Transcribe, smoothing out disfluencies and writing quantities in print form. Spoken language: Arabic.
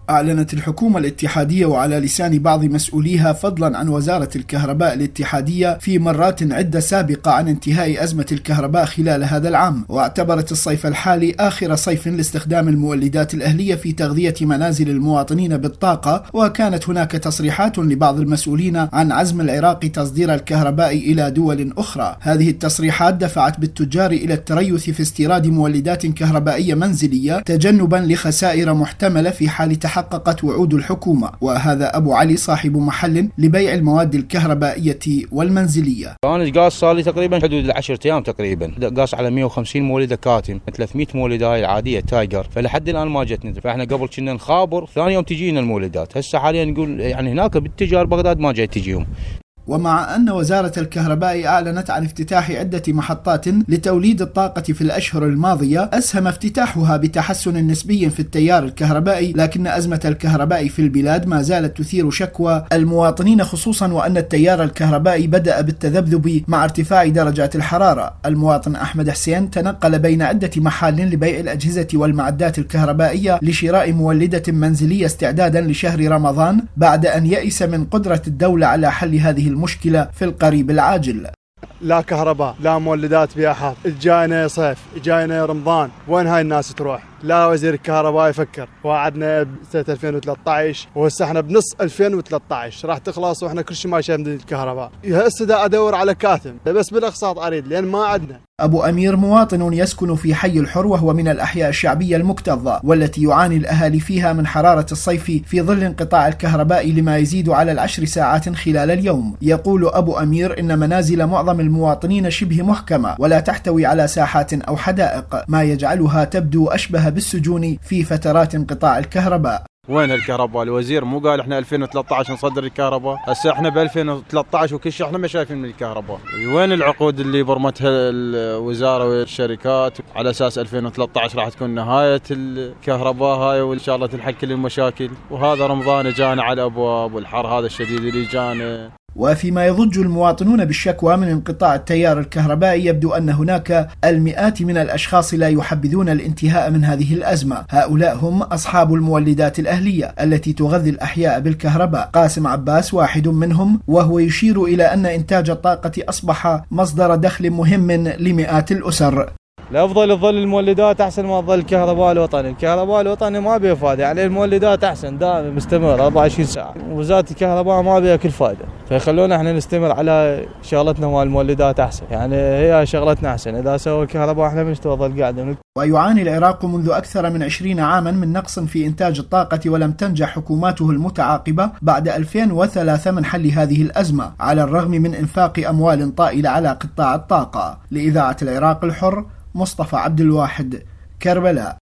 أعلنت الحكومة الاتحادية وعلى لسان بعض مسؤوليها فضلا عن وزارة الكهرباء الاتحادية في مرات عدة سابقة عن انتهاء أزمة الكهرباء خلال هذا العام، واعتبرت الصيف الحالي آخر صيف لاستخدام المولدات الأهلية في تغذية منازل المواطنين بالطاقة. وكانت هناك تصريحات لبعض المسؤولين عن عزم العراق تصدير الكهرباء إلى دول أخرى. هذه التصريحات دفعت بالتجار إلى التريث في استيراد مولدات كهربائية منزلية تجنبا لخسائر محتملة في حال تحققت وعود الحكومة. وهذا أبو علي صاحب محل لبيع المواد الكهربائية والمنزلية. أنا قاس صار لي تقريبا حدود 10 أيام تقريبا، قاس على 150 مولدة كاتم، 300 مولدة هاي العادية تايجر، فلحد الآن ما جتنا. فإحنا قبل كنا نخابر ثاني يوم تجينا المولدات، هسه حاليا نقول يعني هناك بالتجار بغداد ما جاي تجيهم. ومع أن وزارة الكهرباء أعلنت عن افتتاح عدة محطات لتوليد الطاقة في الأشهر الماضية، أسهم افتتاحها بتحسن نسبي في التيار الكهربائي، لكن أزمة الكهرباء في البلاد ما زالت تثير شكوى المواطنين، خصوصا وأن التيار الكهربائي بدأ بالتذبذب مع ارتفاع درجات الحرارة. المواطن أحمد حسين تنقل بين عدة محال لبيع الأجهزة والمعدات الكهربائية لشراء مولدة منزلية استعدادا لشهر رمضان، بعد أن يئس من قدرة الدولة على حل هذه المشكلة في القريب العاجل. لا كهرباء، لا مولدات بياحات، جاينا صيف، جاينا رمضان، وين هاي الناس تروح؟ لا وزير الكهرباء يفكر. وعدنا سنة 2013 وهسه احنا بنص 2013 راح تخلص واحنا كل شيء ما شايفين الكهرباء. هسه دا ادور على كاتم بس بالاقساط اريد لان ما عندنا. أبو أمير مواطن يسكن في حي الحر، وهو من الأحياء الشعبية المكتظة والتي يعاني الأهالي فيها من حرارة الصيف في ظل انقطاع الكهرباء لما يزيد على 10 ساعات خلال اليوم. يقول أبو أمير إن منازل معظم المواطنين شبه محكمة ولا تحتوي على ساحات أو حدائق، ما يجعلها تبدو أشبه بالسجون في فترات انقطاع الكهرباء. وين الكهرباء؟ الوزير مو قال احنا 2013 نصدر الكهرباء؟ هسه احنا ب 2013 وكل شيء احنا ما شايفين من الكهرباء. وين العقود اللي برمتها الوزاره والشركات على اساس 2013 راح تكون نهايه الكهرباء هاي وان شاء الله تنحل كل المشاكل؟ وهذا رمضان جانا على الابواب والحر هذا الشديد اللي جانا. وفيما يضج المواطنون بالشكوى من انقطاع التيار الكهربائي، يبدو أن هناك المئات من الأشخاص لا يحبذون الانتهاء من هذه الأزمة. هؤلاء هم أصحاب المولدات الأهلية التي تغذي الأحياء بالكهرباء. قاسم عباس واحد منهم، وهو يشير إلى أن إنتاج الطاقة أصبح مصدر دخل مهم لمئات الأسر. الأفضل تظل المولدات أحسن ما تظل الكهرباء الوطني. الكهرباء الوطني ما بيه فائدة، يعني المولدات أحسن دائما مستمر 24 ساعة. وزارة الكهرباء ما بيها كل فائدة، فيخلونا احنا نستمر على شغلتنا مال المولدات أحسن، يعني هي شغلتنا أحسن. إذا سووا الكهرباء احنا بنستوظل قاعدة. ويعاني العراق منذ أكثر من 20 عاما من نقص في إنتاج الطاقة، ولم تنجح حكوماته المتعاقبة بعد 2003 من حل هذه الأزمة، على الرغم من إنفاق أموال طائلة على قطاع الطاقة. لإذاعة العراق الحر، مصطفى عبد الواحد، كربلاء.